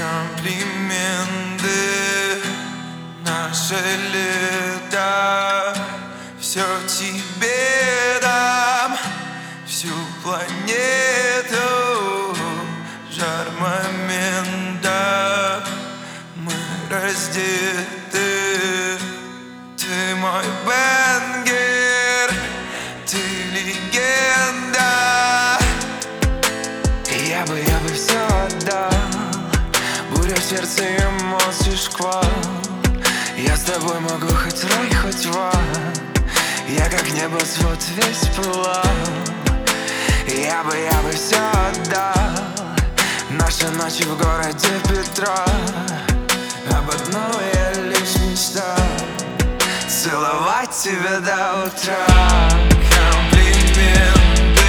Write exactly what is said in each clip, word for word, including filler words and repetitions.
комплименты, наши лета. Все тебе дам, всю планету. Жар момента, мы раздеты. Ты мой бенгер, ты легенда. Я бы, я бы все отдал, буря в сердце и эмоций шквал. Я с тобой могу хоть рай, хоть вал. Я как небосвод весь пылал. Я бы, я бы все отдал, наши ночи в городе Петра. Об одном я лишь мечтал, целовать тебя до утра. Комплименты,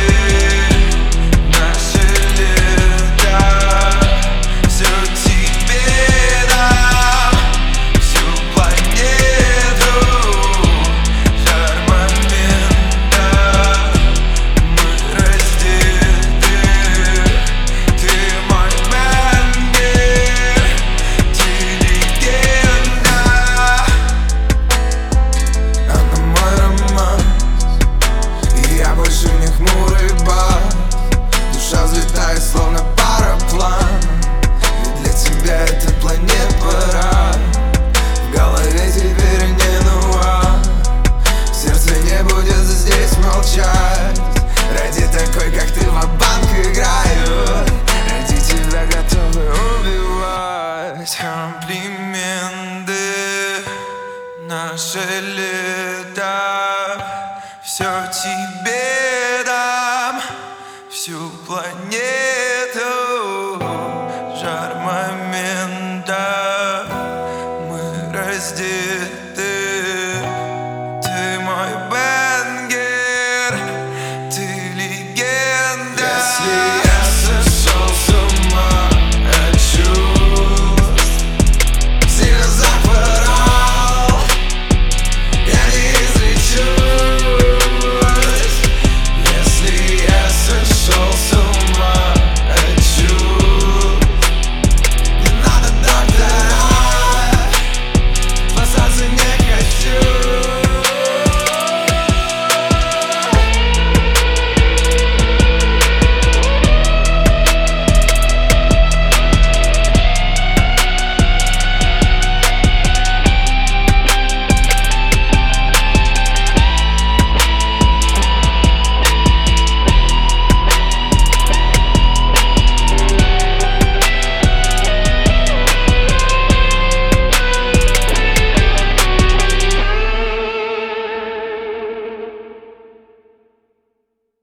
наши лета. Все тебе дам, всю планету. Жар момента, мы раздеты. Ты мой бенгер, ты легенда. Она мой роман, и я больше не хмурый бас. Душа взлетает, словно параплан. Ведь для тебя эта планета. В голове теперь не нуанс. Сердце не будет здесь молчать. Ради такой, как ты, ва-банк играю. Ради тебя готовы убивать. Комплименты, наши лета. Все тебе дам, всю планету. Жар момент.